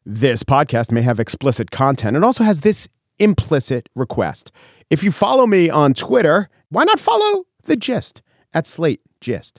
This podcast may have explicit content. It also has this implicit request. If you follow me on Twitter, why not follow The Gist at Slate Gist?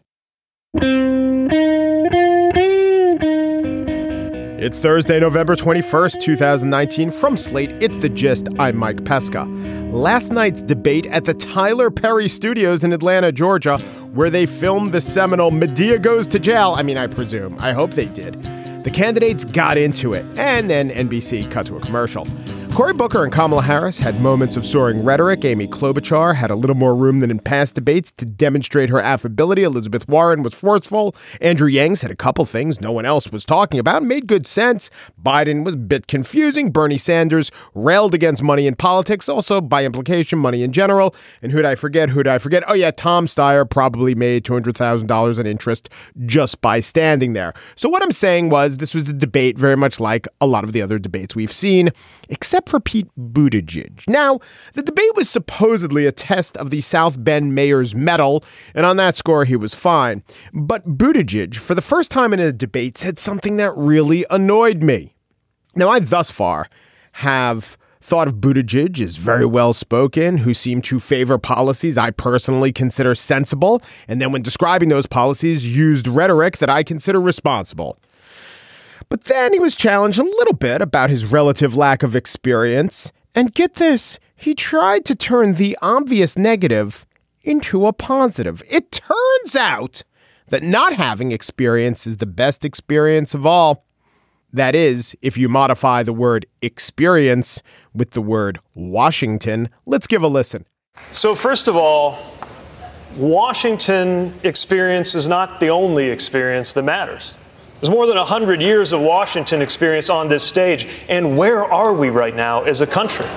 It's Thursday, November 21st, 2019. From Slate, it's The Gist. I'm Mike Pesca. Last night's debate at the Tyler Perry Studios in Atlanta, Georgia, where they filmed the seminal Madea Goes to Jail. I presume. I hope they did. The candidates got into it, and then NBC cut to a commercial. Cory Booker and Kamala Harris had moments of soaring rhetoric. Amy Klobuchar had a little more room than in past debates to demonstrate her affability. Elizabeth Warren was forceful. Andrew Yang said a couple things no one else was talking about and made good sense. Biden was a bit confusing. Bernie Sanders railed against money in politics, also by implication, money in general. And who'd I forget? Oh, yeah, Tom Steyer probably made $200,000 in interest just by standing there. So what I'm saying was this was a debate very much like a lot of the other debates we've seen, except for Pete Buttigieg. Now, the debate was supposedly a test of the South Bend mayor's mettle, and on that score, he was fine. But Buttigieg, for the first time in a debate, said something that really annoyed me. Now, I thus far have thought of Buttigieg as very well-spoken, who seemed to favor policies I personally consider sensible, and then when describing those policies, used rhetoric that I consider responsible. But then he was challenged a little bit about his relative lack of experience. And get this, he tried to turn the obvious negative into a positive. It turns out that not having experience is the best experience of all. That is, if you modify the word experience with the word Washington. Let's give a listen. So first of all, Washington experience is not the only experience that matters. There's more than 100 years of Washington experience on this stage. And where are we right now as a country?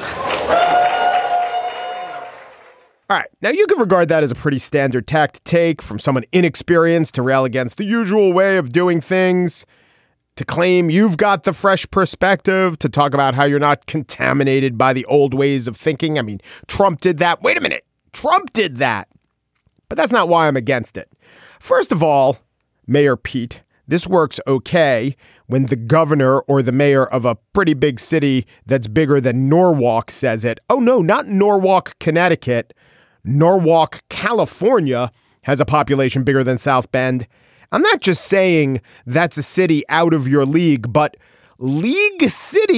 All right. Now, you could regard that as a pretty standard tack to take from someone inexperienced to rail against the usual way of doing things, to claim you've got the fresh perspective, to talk about how you're not contaminated by the old ways of thinking. Trump did that. Wait a minute. Trump did that. But that's not why I'm against it. First of all, Mayor Pete, this works okay when the governor or the mayor of a pretty big city that's bigger than Norwalk says it. Oh, no, not Norwalk, Connecticut. Norwalk, California has a population bigger than South Bend. I'm not just saying that's a city out of your league, but League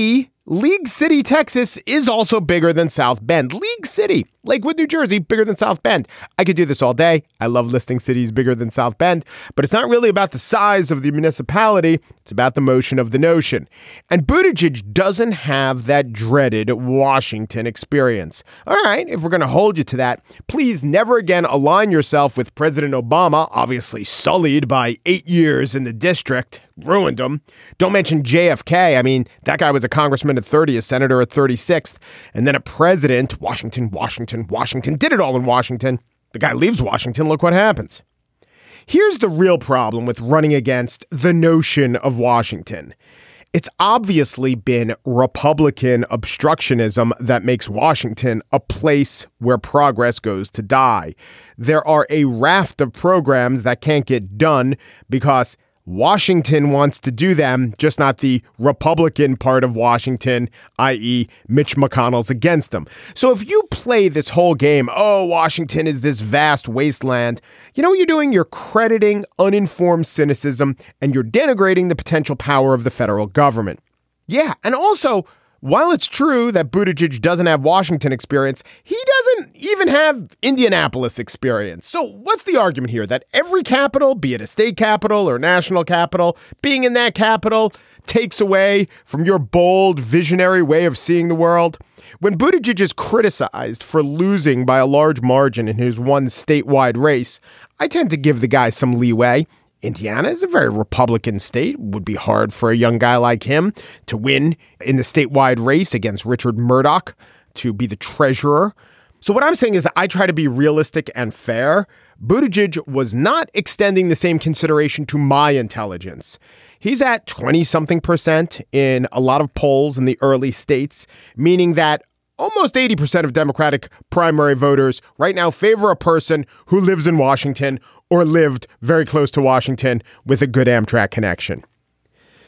City, Texas is also bigger than South Bend. League City, Lakewood, New Jersey, bigger than South Bend. I could do this all day. I love listing cities bigger than South Bend, but it's not really about the size of the municipality. It's about the motion of the notion. And Buttigieg doesn't have that dreaded Washington experience. All right, if we're going to hold you to that, please never again align yourself with President Obama, obviously sullied by 8 years in the district. Ruined him. Don't mention JFK. That guy was a congressman at 30, a senator at 36th, and then a president. Washington. Did it all in Washington. The guy leaves Washington. Look what happens. Here's the real problem with running against the notion of Washington. It's obviously been Republican obstructionism that makes Washington a place where progress goes to die. There are a raft of programs that can't get done because Washington wants to do them, just not the Republican part of Washington, i.e. Mitch McConnell's against them. So if you play this whole game, oh, Washington is this vast wasteland, you know what you're doing? You're crediting uninformed cynicism and you're denigrating the potential power of the federal government. Yeah, and also, while it's true that Buttigieg doesn't have Washington experience, he doesn't even have Indianapolis experience. So what's the argument here? That every capital, be it a state capital or national capital, being in that capital takes away from your bold, visionary way of seeing the world? When Buttigieg is criticized for losing by a large margin in his one statewide race, I tend to give the guy some leeway. Indiana is a very Republican state. It would be hard for a young guy like him to win in the statewide race against Richard Murdoch to be the treasurer. So what I'm saying is I try to be realistic and fair. Buttigieg was not extending the same consideration to my intelligence. He's at 20-something% in a lot of polls in the early states, meaning that almost 80% of Democratic primary voters right now favor a person who lives in Washington or lived very close to Washington with a good Amtrak connection.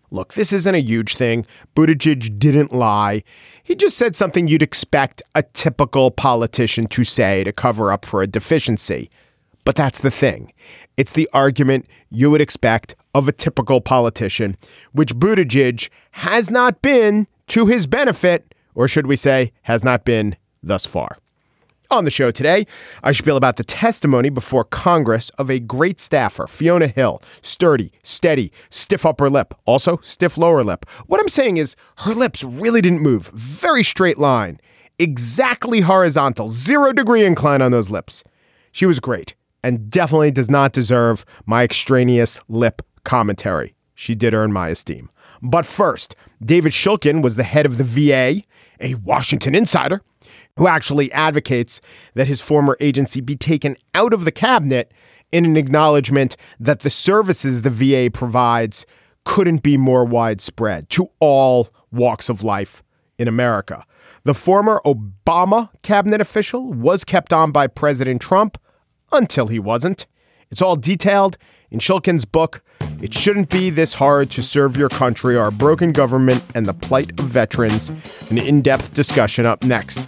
Look, this isn't a huge thing. Buttigieg didn't lie. He just said something you'd expect a typical politician to say to cover up for a deficiency. But that's the thing. It's the argument you would expect of a typical politician, which Buttigieg has not been to his benefit, or should we say, has not been thus far. On the show today, I spiel about the testimony before Congress of a great staffer, Fiona Hill. Sturdy, steady, stiff upper lip, also stiff lower lip. What I'm saying is her lips really didn't move. Very straight line, exactly horizontal, 0-degree incline on those lips. She was great and definitely does not deserve my extraneous lip commentary. She did earn my esteem. But first, David Shulkin was the head of the VA, a Washington insider, who actually advocates that his former agency be taken out of the cabinet in an acknowledgement that the services the VA provides couldn't be more widespread to all walks of life in America. The former Obama cabinet official was kept on by President Trump until he wasn't. It's all detailed in Shulkin's book, It Shouldn't Be This Hard to Serve Your Country, Our Broken Government and the Plight of Veterans. An in-depth discussion up next.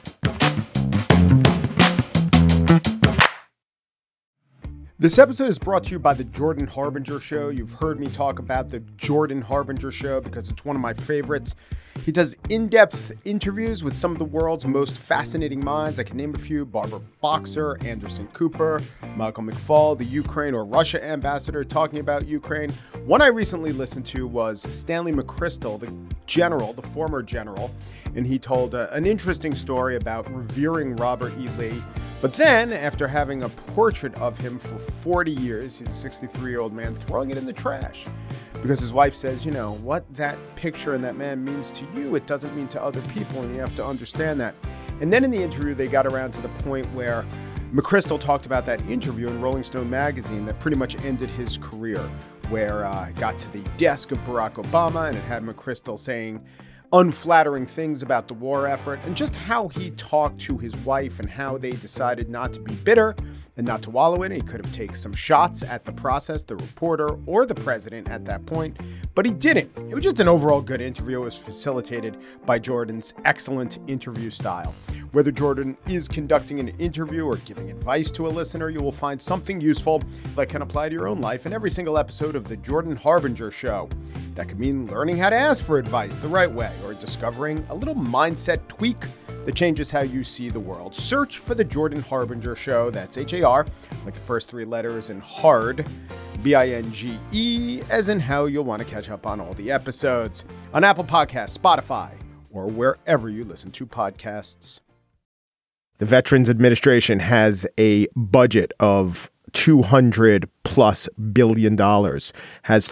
This episode is brought to you by the Jordan Harbinger Show. You've heard me talk about the Jordan Harbinger Show because it's one of my favorites. He does in-depth interviews with some of the world's most fascinating minds. I can name a few: Barbara Boxer, Anderson Cooper, Michael McFaul, the Ukraine or Russia ambassador talking about Ukraine. One I recently listened to was Stanley McChrystal, the general, the former general, and he told an interesting story about revering Robert E. Lee. But then, after having a portrait of him for 40 years, he's a 63-year-old man, throwing it in the trash. Because his wife says, you know, what that picture and that man means to you, it doesn't mean to other people, and you have to understand that. And then in the interview, they got around to the point where McChrystal talked about that interview in Rolling Stone magazine that pretty much ended his career, where it got to the desk of Barack Obama, and it had McChrystal saying unflattering things about the war effort and just how he talked to his wife and how they decided not to be bitter and not to wallow in it. He could have taken some shots at the process, the reporter, or the president at that point, but he didn't. It was just an overall good interview. It was facilitated by Jordan's excellent interview style. Whether Jordan is conducting an interview or giving advice to a listener, you will find something useful that can apply to your own life in every single episode of the Jordan Harbinger Show. That could mean learning how to ask for advice the right way, or discovering a little mindset tweak that changes how you see the world. Search for the Jordan Harbinger Show. That's H-A-R, like the first three letters, and hard, B-I-N-G-E, as in how you'll want to catch up on all the episodes on Apple Podcasts, Spotify, or wherever you listen to podcasts. The Veterans Administration has a budget of $200+ billion, has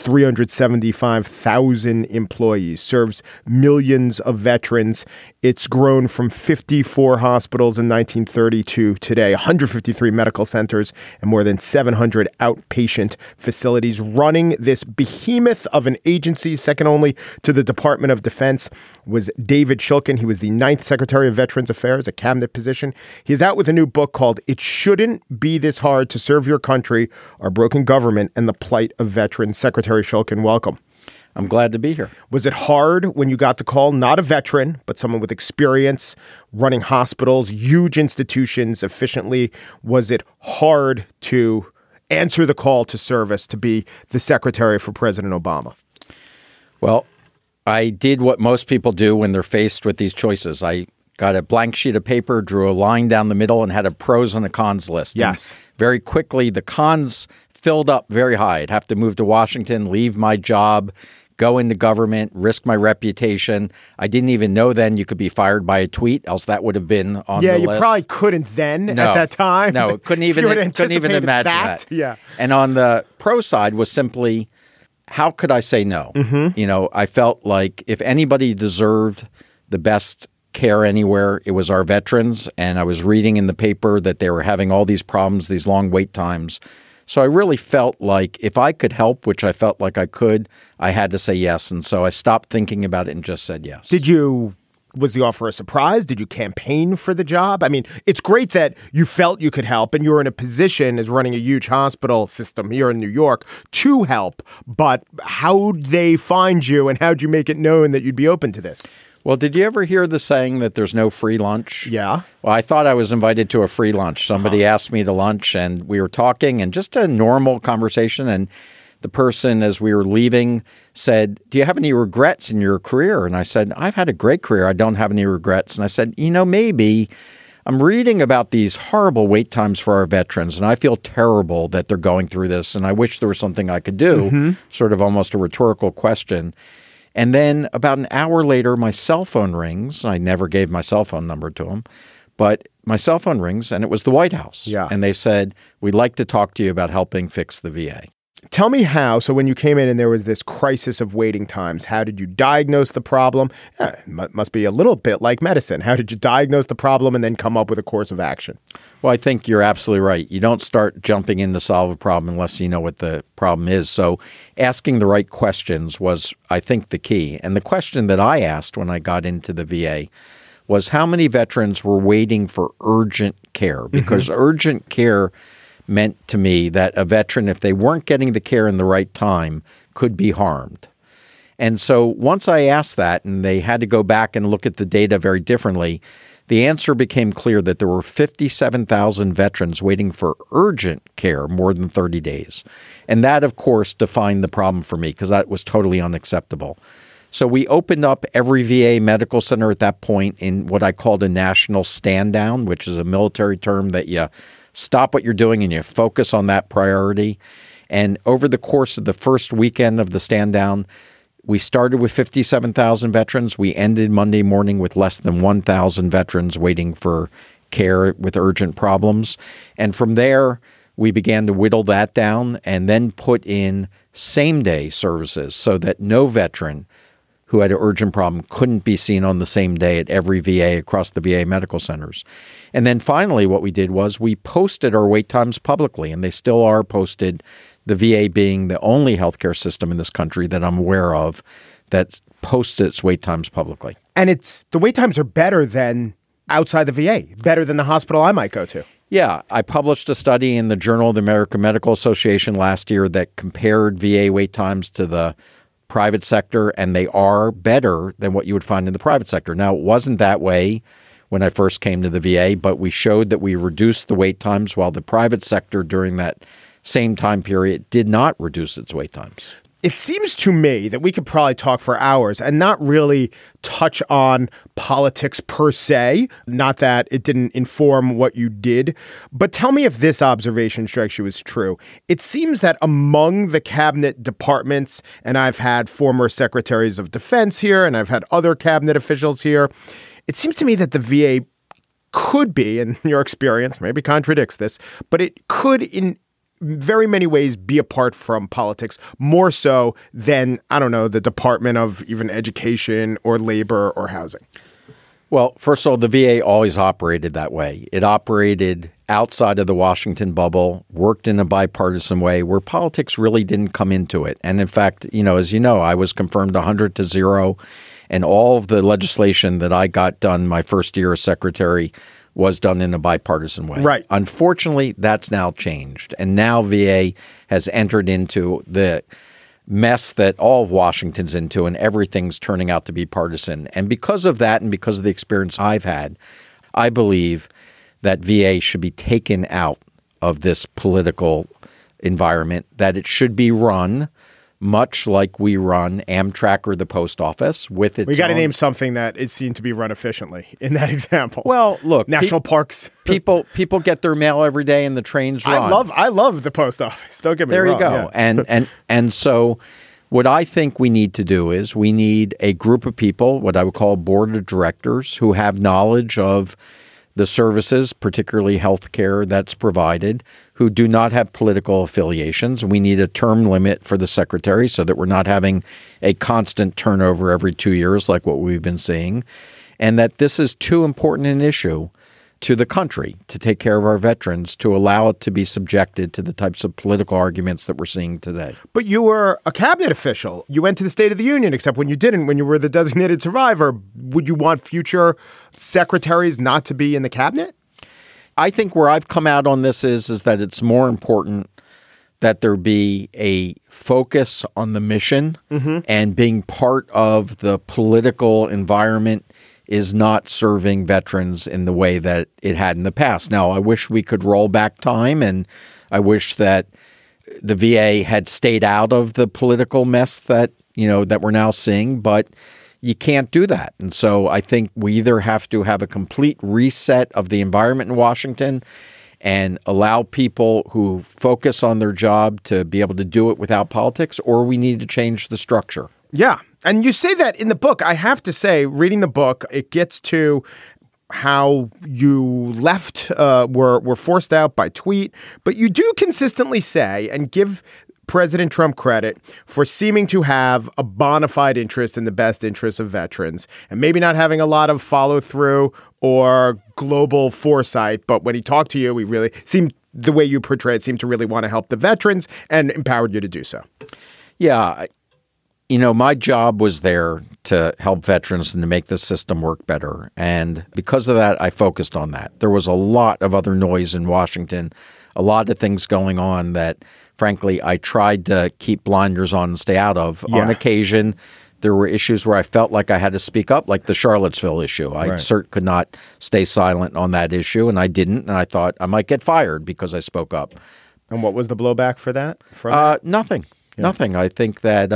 375,000 employees, serves millions of veterans. It's grown from 54 hospitals in 1930 to today, 153 medical centers and more than 700 outpatient facilities. Running this behemoth of an agency, second only to the Department of Defense, was David Shulkin. He was the 9th Secretary of Veterans Affairs, a cabinet position. He's out with a new book called It Shouldn't Be This Hard to Serve Your Country, Our Broken Government and the Plight of Veterans. Secretary Shulkin, welcome. I'm glad to be here. Was it hard when you got the call, not a veteran, but someone with experience running hospitals, huge institutions efficiently? Was it hard to answer the call to service to be the secretary for President Obama? Well, I did what most people do when they're faced with these choices. I got a blank sheet of paper, drew a line down the middle, and had a pros and a cons list. Yes. And very quickly, the cons filled up very high. I'd have to move to Washington, leave my job, go into government, risk my reputation. I didn't even know then you could be fired by a tweet, else that would have been on the list. Yeah, you probably couldn't then at that time. No, couldn't even imagine that. Yeah. And on the pro side was simply, how could I say no? Mm-hmm. You know, I felt like if anybody deserved the best care anywhere, it was our veterans. And I was reading in the paper that they were having all these problems, these long wait times. So I really felt like if I could help, which I felt like I could, I had to say yes. And so I stopped thinking about it and just said yes. Did you Was the offer a surprise? Did you campaign for the job? I mean, it's great that you felt you could help and you're in a position as running a huge hospital system here in New York to help. But how'd they find you and how'd you make it known that you'd be open to this? Well, did you ever hear the saying that there's no free lunch? Yeah. Well, I thought I was invited to a free lunch. Somebody asked me to lunch and we were talking and just a normal conversation. And the person, as we were leaving, said, "Do you have any regrets in your career?" And I said, "I've had a great career. I don't have any regrets." And I said, maybe I'm reading about these horrible wait times for our veterans, and I feel terrible that they're going through this, and I wish there was something I could do, sort of almost a rhetorical question. And then about an hour later, my cell phone rings. I never gave my cell phone number to him, but my cell phone rings, and it was the White House. Yeah. And they said, "We'd like to talk to you about helping fix the VA." Tell me how. So when you came in and there was this crisis of waiting times, how did you diagnose the problem? It must be a little bit like medicine. How did you diagnose the problem and then come up with a course of action? Well, I think you're absolutely right. You don't start jumping in to solve a problem unless you know what the problem is. So asking the right questions was, I think, the key. And the question that I asked when I got into the VA was how many veterans were waiting for urgent care? Because urgent care meant to me that a veteran, if they weren't getting the care in the right time, could be harmed. And so once I asked that and they had to go back and look at the data very differently, the answer became clear that there were 57,000 veterans waiting for urgent care more than 30 days. And that, of course, defined the problem for me because that was totally unacceptable. So we opened up every VA medical center at that point in what I called a national stand down, which is a military term that you stop what you're doing and you focus on that priority. And over the course of the first weekend of the stand down, we started with 57,000 veterans. We ended Monday morning with less than 1,000 veterans waiting for care with urgent problems. And from there, we began to whittle that down and then put in same-day services so that no veteran who had an urgent problem couldn't be seen on the same day at every VA across the VA medical centers. And then finally what we did was we posted our wait times publicly, and they still are posted, the VA being the only healthcare system in this country that I'm aware of that posts its wait times publicly. And the wait times are better than outside the VA, better than the hospital I might go to. Yeah, I published a study in the Journal of the American Medical Association last year that compared VA wait times to the private sector, and they are better than what you would find in the private sector. Now, it wasn't that way when I first came to the VA, but we showed that we reduced the wait times while the private sector during that same time period did not reduce its wait times. It seems to me that we could probably talk for hours and not really touch on politics per se, not that it didn't inform what you did. But tell me if this observation strikes you as true. It seems that among the cabinet departments, and I've had former secretaries of defense here, and I've had other cabinet officials here, it seems to me that the VA could be, in your experience, maybe contradicts this, but it could in very many ways be apart from politics, more so than, I don't know, the Department of even Education or Labor or Housing. Well, first of all, the VA always operated that way. It operated outside of the Washington bubble, worked in a bipartisan way where politics really didn't come into it. And in fact, as you know, I was confirmed 100-0, and all of the legislation that I got done my first year as secretary was done in a bipartisan way. Right. Unfortunately, that's now changed. And now VA has entered into the mess that all of Washington's into, and everything's turning out to be partisan. And because of that, and because of the experience I've had, I believe that VA should be taken out of this political environment, that it should be run much like we run Amtrak or the post office with its We got to name something that is seen to be run efficiently in that example. Well, look, national parks. people get their mail every day and the trains run. I love the post office. Don't get me wrong. There you go. Yeah. And so what I think we need to do is we need a group of people, what I would call a board of directors, who have knowledge of the services, particularly health care that's provided, who do not have political affiliations. We need a term limit for the secretary so that we're not having a constant turnover every 2 years like what we've been seeing, and that this is too important an issue to the country, to take care of our veterans, to allow it to be subjected to the types of political arguments that we're seeing today. But you were a cabinet official. You went to the State of the Union, except when you didn't, when you were the designated survivor. Would you want future secretaries not to be in the cabinet? I think where I've come out on this is that it's more important that there be a focus on the mission, and being part of the political environment is not serving veterans in the way that it had in the past. Now, I wish we could roll back time, and I wish that the VA had stayed out of the political mess that we're now seeing, but you can't do that. And so I think we either have to have a complete reset of the environment in Washington and allow people who focus on their job to be able to do it without politics, or we need to change the structure. Yeah. And you say that in the book. I have to say, reading the book, it gets to how you left, were forced out by tweet. But you do consistently say and give President Trump credit for seeming to have a bona fide interest in the best interests of veterans and maybe not having a lot of follow through or global foresight. But when he talked to you, he really seemed, the way you portrayed, seemed to really want to help the veterans and empowered you to do so. Yeah. My job was there to help veterans and to make the system work better. And because of that, I focused on that. There was a lot of other noise in Washington, a lot of things going on that, frankly, I tried to keep blinders on and stay out of. Yeah. On occasion, there were issues where I felt like I had to speak up, like the Charlottesville issue. I could not stay silent on that issue, and I didn't. And I thought I might get fired because I spoke up. And what was the blowback for that? Nothing. Yeah. Nothing. I think that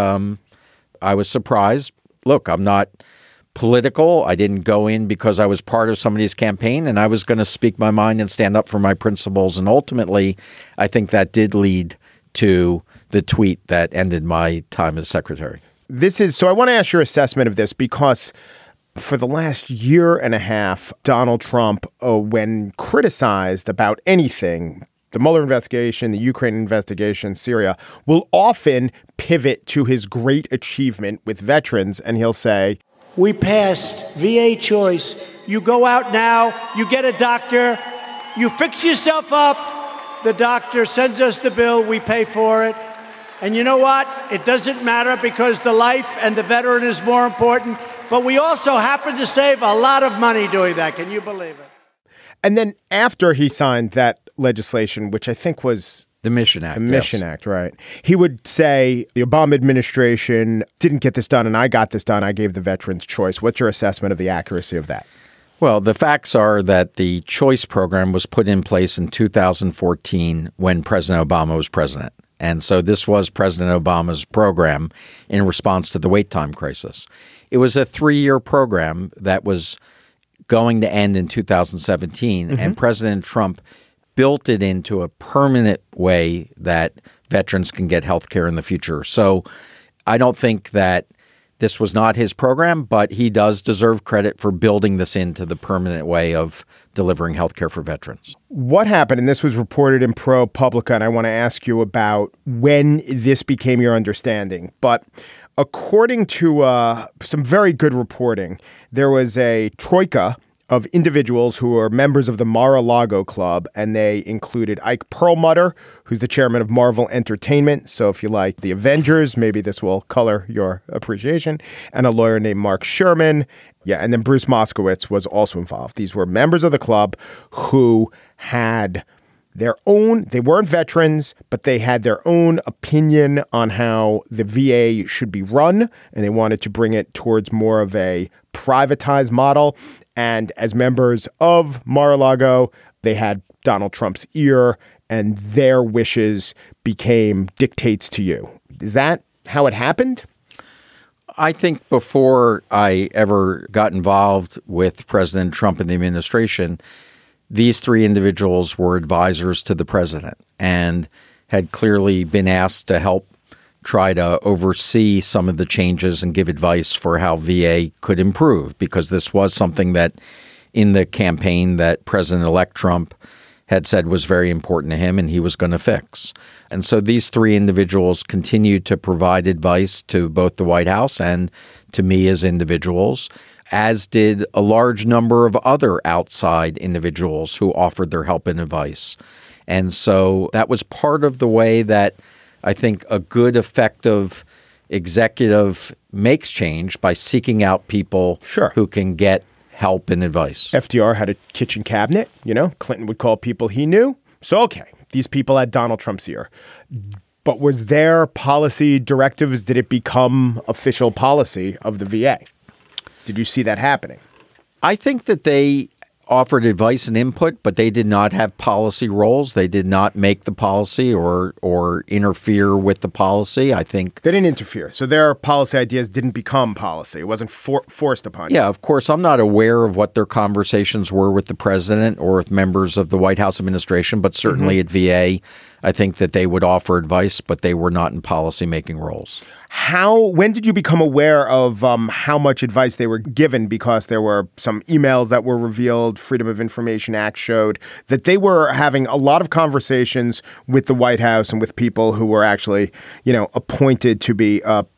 I was surprised. Look, I'm not political. I didn't go in because I was part of somebody's campaign, and I was going to speak my mind and stand up for my principles. And ultimately, I think that did lead to the tweet that ended my time as secretary. So I want to ask your assessment of this, because for the last year and a half, Donald Trump, when criticized about anything, the Mueller investigation, the Ukraine investigation, Syria, will often pivot to his great achievement with veterans. And he'll say, we passed VA choice. You go out now, you get a doctor, you fix yourself up. The doctor sends us the bill. We pay for it. And you know what? It doesn't matter because the life and the veteran is more important. But we also happen to save a lot of money doing that. Can you believe it? And then after he signed that legislation, which I think was the Mission Act. The Mission Act, right. He would say the Obama administration didn't get this done and I got this done. I gave the veterans choice. What's your assessment of the accuracy of that? Well, the facts are that the choice program was put in place in 2014 when President Obama was president. And so this was President Obama's program in response to the wait time crisis. It was a 3-year program that was going to end in 2017, and President Trump built it into a permanent way that veterans can get health care in the future. So I don't think that this was not his program, but he does deserve credit for building this into the permanent way of delivering health care for veterans. What happened, and this was reported in ProPublica, and I want to ask you about when this became your understanding. But according to some very good reporting, there was a troika of individuals who are members of the Mar-a-Lago Club, and they included Ike Perlmutter, who's the chairman of Marvel Entertainment. So if you like the Avengers, maybe this will color your appreciation. And a lawyer named Mark Sherman. Yeah, and then Bruce Moskowitz was also involved. These were members of the club who had their own, they weren't veterans, but they had their own opinion on how the VA should be run, and they wanted to bring it towards more of a privatized model. And as members of Mar-a-Lago, they had Donald Trump's ear, and their wishes became dictates to you. Is that how it happened? I think before I ever got involved with President Trump and the administration, these 3 individuals were advisors to the president and had clearly been asked to help try to oversee some of the changes and give advice for how VA could improve, because this was something that in the campaign that President-elect Trump had said was very important to him and he was going to fix. And so these three individuals continued to provide advice to both the White House and to me as individuals, as did a large number of other outside individuals who offered their help and advice. And so that was part of the way that I think a good, effective executive makes change, by seeking out people who can get help and advice. FDR had a kitchen cabinet, Clinton would call people he knew. So, okay, these people had Donald Trump's ear. But was there policy directives? Did it become official policy of the VA? Did you see that happening? I think that they offered advice and input, but they did not have policy roles. They did not make the policy or interfere with the policy. I think they didn't interfere. So their policy ideas didn't become policy. It wasn't forced upon you. Yeah, of course. I'm not aware of what their conversations were with the president or with members of the White House administration, but certainly at VA, I think that they would offer advice, but they were not in policy-making roles. When did you become aware of how much advice they were given? Because there were some emails that were revealed, Freedom of Information Act showed that they were having a lot of conversations with the White House and with people who were actually, appointed to be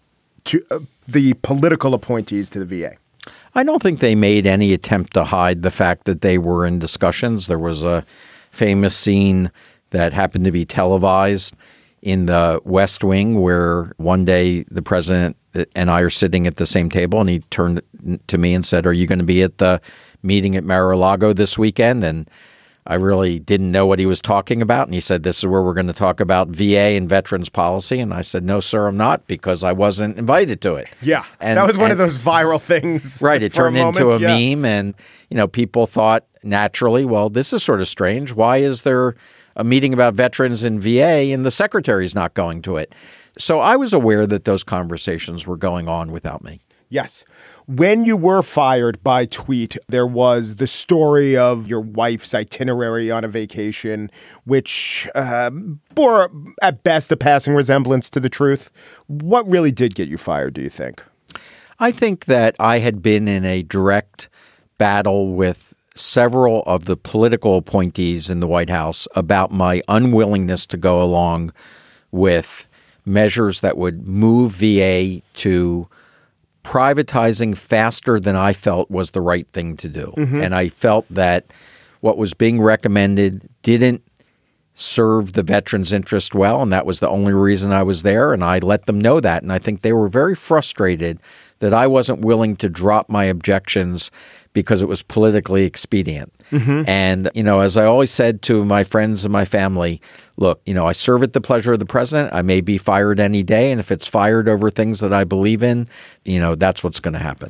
the political appointees to the VA. I don't think they made any attempt to hide the fact that they were in discussions. There was a famous scene that happened to be televised in the West Wing, where one day the president and I are sitting at the same table, and he turned to me and said, "Are you going to be at the meeting at Mar-a-Lago this weekend?" And I really didn't know what he was talking about. And he said, "This is where we're going to talk about VA and veterans policy." And I said, "No, sir, I'm not, because I wasn't invited to it." Yeah, that was one of those viral things. Right. It turned into a meme. And, people thought naturally, well, this is sort of strange. Why is there a meeting about veterans in VA and the secretary's not going to it? So I was aware that those conversations were going on without me. Yes. When you were fired by tweet, there was the story of your wife's itinerary on a vacation, which bore at best a passing resemblance to the truth. What really did get you fired, do you think? I think that I had been in a direct battle with several of the political appointees in the White House about my unwillingness to go along with measures that would move VA to privatizing faster than I felt was the right thing to do. Mm-hmm. And I felt that what was being recommended didn't serve the veterans' interest well, and that was the only reason I was there, and I let them know that. And I think they were very frustrated that I wasn't willing to drop my objections because it was politically expedient. Mm-hmm. And, as I always said to my friends and my family, look, I serve at the pleasure of the president. I may be fired any day. And if it's fired over things that I believe in, that's what's going to happen.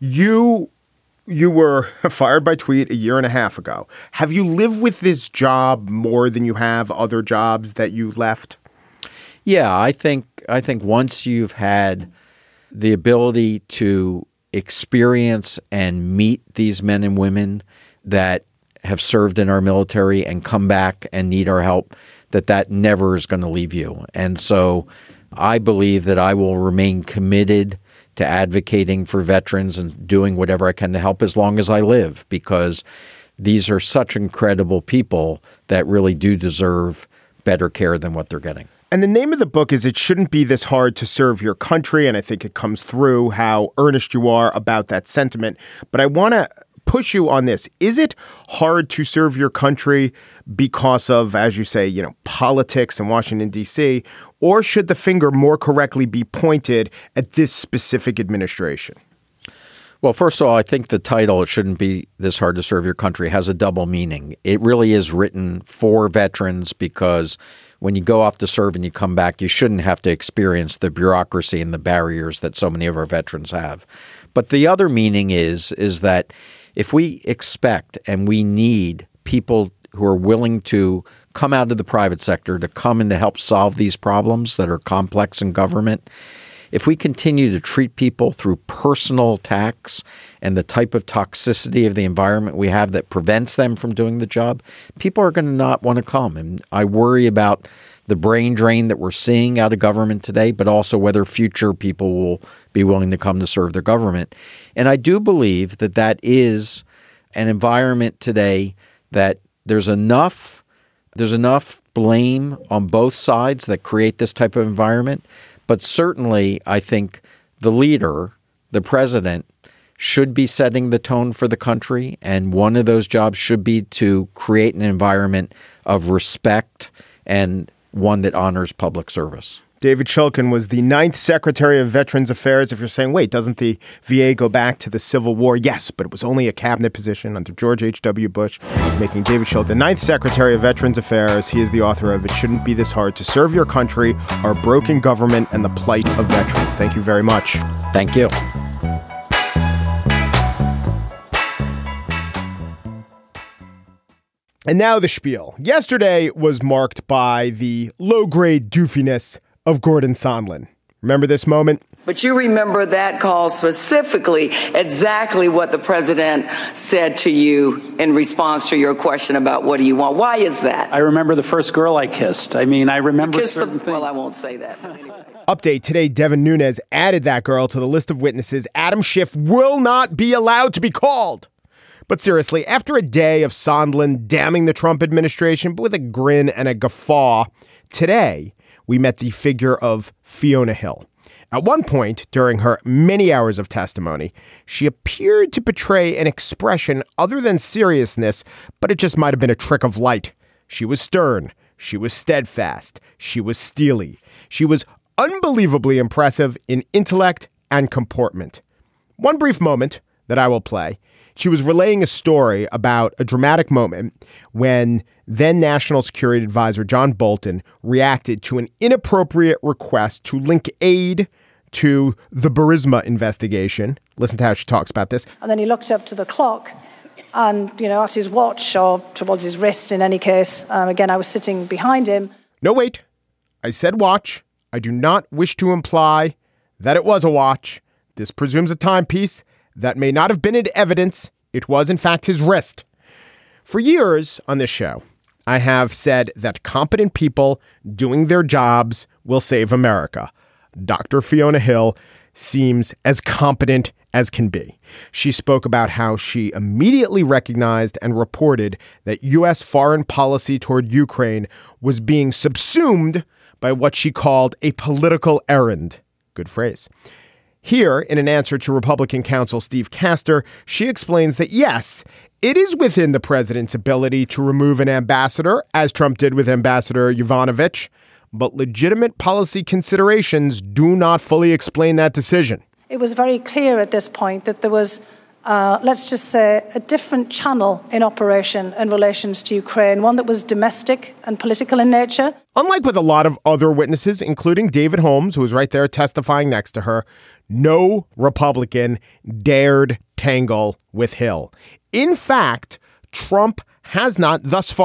You were fired by tweet a year and a half ago. Have you lived with this job more than you have other jobs that you left? Yeah, I think once you've had the ability to experience and meet these men and women that have served in our military and come back and need our help, that never is going to leave you. And so I believe that I will remain committed to advocating for veterans and doing whatever I can to help as long as I live, because these are such incredible people that really do deserve better care than what they're getting. And the name of the book is It Shouldn't Be This Hard to Serve Your Country, and I think it comes through how earnest you are about that sentiment. But I want to push you on this. Is it hard to serve your country because of, as you say, politics in Washington, D.C., or should the finger more correctly be pointed at this specific administration? Well, first of all, I think the title, It Shouldn't Be This Hard to Serve Your Country, has a double meaning. It really is written for veterans, because when you go off to serve and you come back, you shouldn't have to experience the bureaucracy and the barriers that so many of our veterans have. But the other meaning is that if we expect and we need people who are willing to come out of the private sector to come and to help solve these problems that are complex in government, if we continue to treat people through personal attacks and the type of toxicity of the environment we have that prevents them from doing the job, people are going to not want to come. And I worry about the brain drain that we're seeing out of government today, but also whether future people will be willing to come to serve their government. And I do believe that is an environment today that there's enough blame on both sides that create this type of environment. But certainly, I think the leader, the president, should be setting the tone for the country. And one of those jobs should be to create an environment of respect and one that honors public service. David Shulkin was the 9th Secretary of Veterans Affairs. If you're saying, wait, doesn't the VA go back to the Civil War? Yes, but it was only a cabinet position under George H.W. Bush, making David Shulkin the 9th Secretary of Veterans Affairs. He is the author of It Shouldn't Be This Hard to Serve Your Country, Our Broken Government, and the Plight of Veterans. Thank you very much. Thank you. And now the spiel. Yesterday was marked by the low-grade doofiness of Gordon Sondland. Remember this moment? But you remember that call specifically exactly what the president said to you in response to your question about what do you want. Why is that? I remember the first girl I kissed. I mean, I remember certain things. Well, I won't say that. Anyway. Update today, Devin Nunes added that girl to the list of witnesses. Adam Schiff will not be allowed to be called. But seriously, after a day of Sondland damning the Trump administration, but with a grin and a guffaw, today we met the figure of Fiona Hill. At one point during her many hours of testimony, she appeared to portray an expression other than seriousness, but it just might have been a trick of light. She was stern. She was steadfast. She was steely. She was unbelievably impressive in intellect and comportment. One brief moment that I will play. She was relaying a story about a dramatic moment when then National Security Advisor John Bolton reacted to an inappropriate request to link aid to the Burisma investigation. Listen to how she talks about this. And then he looked up to the clock and, at his watch or towards his wrist in any case. Again, I was sitting behind him. No, wait. I said watch. I do not wish to imply that it was a watch. This presumes a timepiece. That may not have been in evidence. It was, in fact, his wrist. For years on this show, I have said that competent people doing their jobs will save America. Dr. Fiona Hill seems as competent as can be. She spoke about how she immediately recognized and reported that U.S. foreign policy toward Ukraine was being subsumed by what she called a political errand. Good phrase. Here, in an answer to Republican counsel Steve Castor, she explains that, yes, it is within the president's ability to remove an ambassador, as Trump did with Ambassador Yovanovitch, but legitimate policy considerations do not fully explain that decision. It was very clear at this point that there was, let's just say, a different channel in operation in relations to Ukraine, one that was domestic and political in nature. Unlike with a lot of other witnesses, including David Holmes, who was right there testifying next to her, no Republican dared tangle with Hill. In fact, Trump has not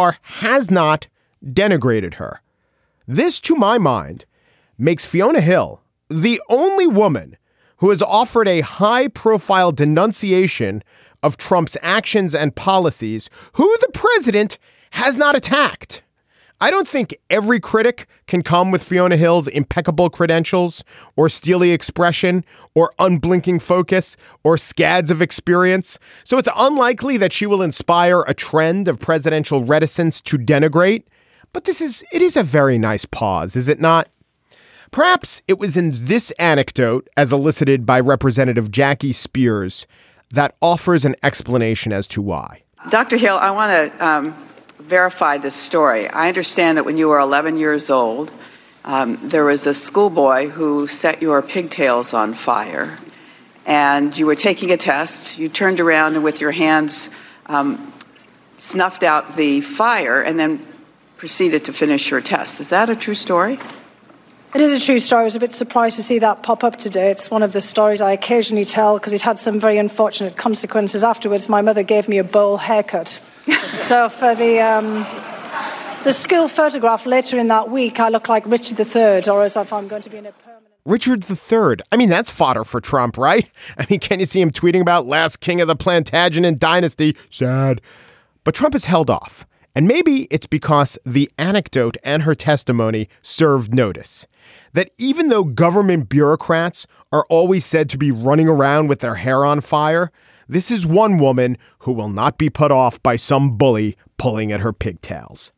denigrated her. This, to my mind, makes Fiona Hill the only woman who has offered a high-profile denunciation of Trump's actions and policies who the president has not attacked. I don't think every critic can come with Fiona Hill's impeccable credentials or steely expression or unblinking focus or scads of experience. So it's unlikely that she will inspire a trend of presidential reticence to denigrate. But it is a very nice pause, is it not? Perhaps it was in this anecdote, as elicited by Representative Jackie Spears, that offers an explanation as to why. Dr. Hill, I want to verify this story. I understand that when you were 11 years old, there was a schoolboy who set your pigtails on fire, and you were taking a test. You turned around and with your hands snuffed out the fire and then proceeded to finish your test. Is that a true story? It is a true story. I was a bit surprised to see that pop up today. It's one of the stories I occasionally tell because it had some very unfortunate consequences afterwards. My mother gave me a bowl haircut. So for the school photograph later in that week, I look like Richard III, or as if I'm going to be in a permanent... Richard III. I mean, that's fodder for Trump, right? I mean, can you see him tweeting about last king of the Plantagenet dynasty? Sad. But Trump has held off. And maybe it's because the anecdote and her testimony served notice that even though government bureaucrats are always said to be running around with their hair on fire, this is one woman who will not be put off by some bully pulling at her pigtails.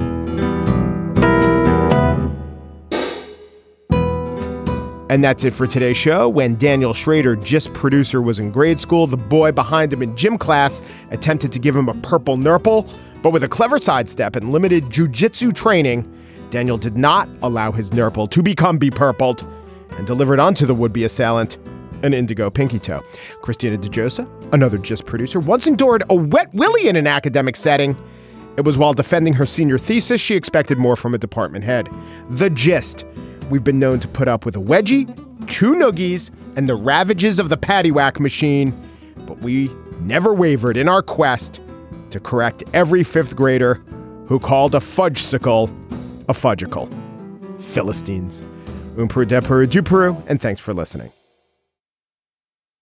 And that's it for today's show. When Daniel Schrader, GIST producer, was in grade school, the boy behind him in gym class attempted to give him a purple nurple. But with a clever sidestep and limited jujitsu training, Daniel did not allow his nurple to become be-purpled and delivered onto the would-be assailant an indigo pinky toe. Christina DeJosa, another GIST producer, once endured a wet willy in an academic setting. It was while defending her senior thesis she expected more from a department head. The GIST. We've been known to put up with a wedgie, 2 noogies, and the ravages of the paddywhack machine, but we never wavered in our quest to correct every 5th grader who called a fudgesicle a fudgicle. Philistines. Umperu, depuru, duperu, and thanks for listening.